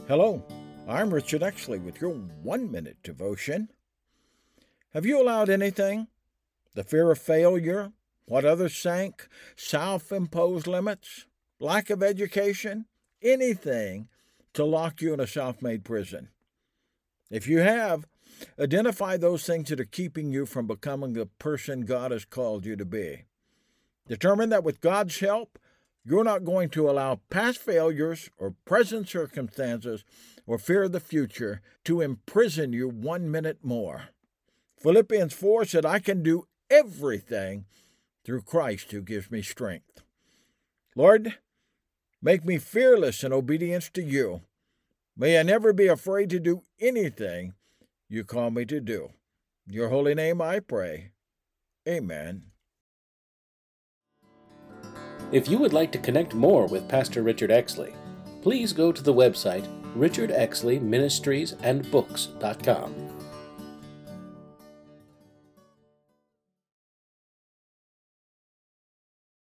Hello, I'm Richard Exley with your 1-minute devotion. Have you allowed anything, the fear of failure, what others think, self-imposed limits, lack of education, anything to lock you in a self-made prison? If you have, identify those things that are keeping you from becoming the person God has called you to be. Determine that with God's help, you're not going to allow past failures or present circumstances or fear of the future to imprison you 1 minute more. Philippians 4 said, I can do everything through Christ who gives me strength. Lord, make me fearless in obedience to you. May I never be afraid to do anything you call me to do. In your holy name I pray. Amen. If you would like to connect more with Pastor Richard Exley, please go to the website richardexleyministriesandbooks.com.